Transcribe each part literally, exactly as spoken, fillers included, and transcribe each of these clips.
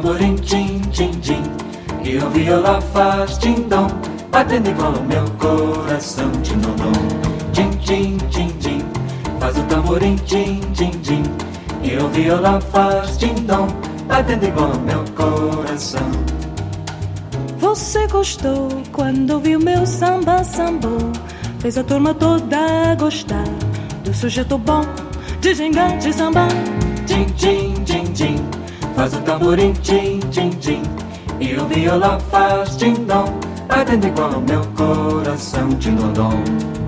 tamborim, tim, tim, tim, e o viola faz tim-dom, batendo igual o meu coração, tim-dom-dom. Tim, tim, tim, tim, faz o tamborim, tim, tim, tim, e o viola faz tim-dom, batendo igual o meu coração. Você gostou quando ouviu meu samba sambô, fez a turma toda gostar do sujeito bom de gingar de samba. Tim, tim, tim, tim, faz o tamborim, tim, tim, tim, e o viola faz tim-dom, batendo igual o meu coração, tim-dom-dom.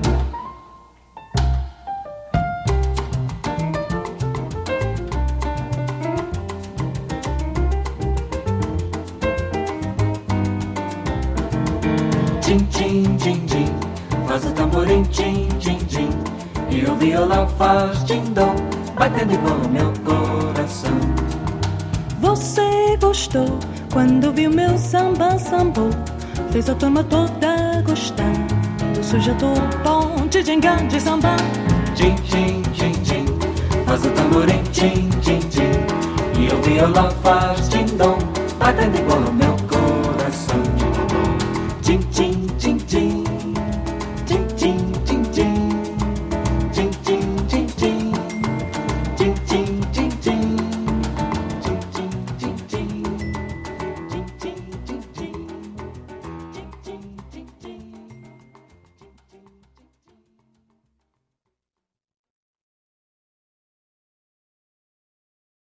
Tim, tim, tim, tim, faz o tamborim, tim, tim, tim, e o viola faz tim-dom, batendo igual o meu coração. Você gostou quando viu meu samba sambô, fez a turma toda gostar do sujeito bom de gingar de samba. Tim, tim, tim, tim, faz o tamborim, tim, tim, tim, e o viola faz tim-dom, batendo igual o meu